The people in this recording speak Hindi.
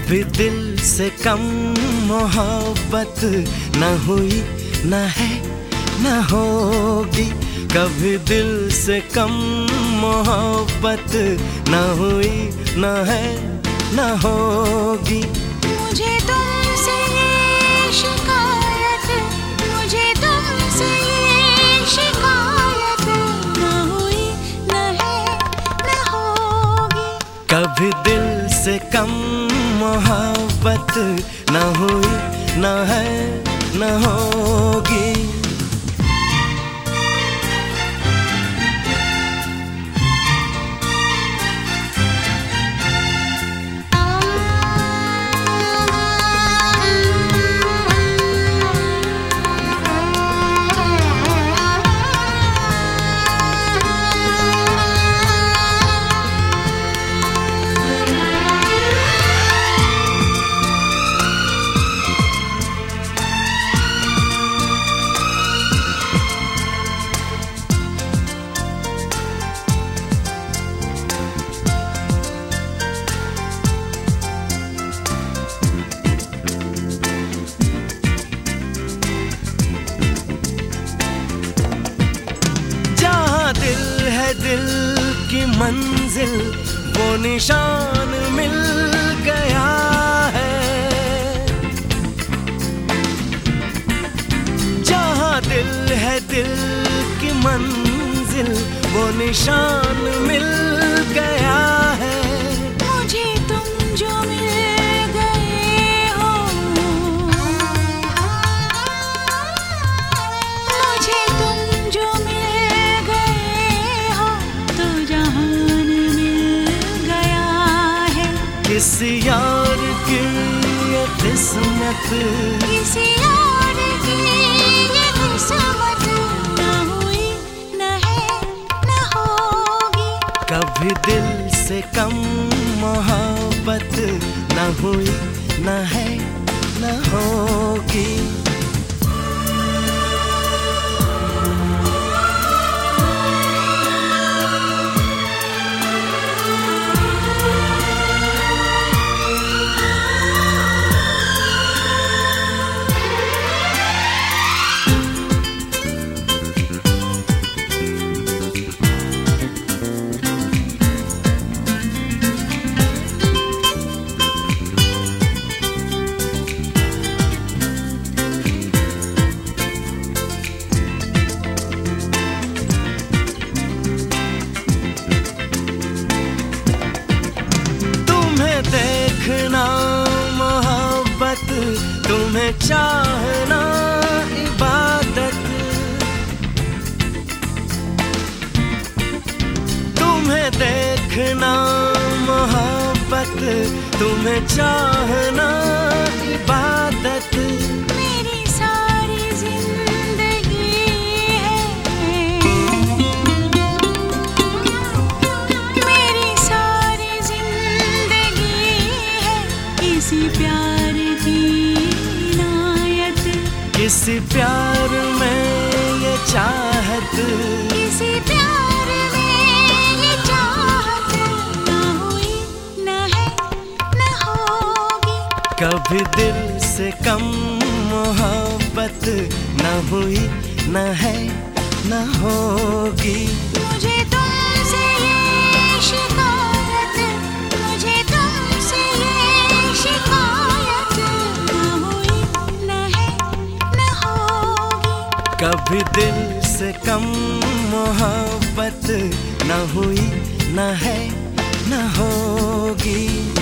कभी दिल से कम मोहब्बत न हुई, न है, न होगी। कभी दिल से कम मोहब्बत न हुई, न है, न होगी। मुझे तुमसे ये शिकायत, मुझे तुमसे ये शिकायत, न हुई, न है, न होगी। कभी दिल से कम मोहब्बत न हुई, न है, न होगी। दिल की मंजिल वो निशान मिल गया है। जहाँ दिल है दिल की मंजिल वो निशान मिल गया है। मुझे तुम जो मिल गए हो, मुझे तुम जो किसी यार की ये किस्मत, किसी यार की ये किस्मत, न हुई, न है, न होगी। कभी दिल से कम मोहब्बत न हुई, न है, न होगी। देखना मोहब्बत, तुम्हें चाहना इबादत। तुम्हें देखना मोहब्बत, तुम्हें चाहना इबादत। मेरी सारी जिंदगी है, मेरी सारी जिंदगी है किसी प्यार की इनायत। किसी प्यार में ये चाहत, किसी प्यार में ये चाहत, न हुई, न है, न होगी। कभी दिल से कम मोहब्बत न हुई, न है, न होगी। मुझे तुमसे ये शिकायत, मुझे तुमसे ये शिकायत, न हुई, न है, न होगी। कभी दिल से कम मोहब्बत न हुई, न है, न होगी।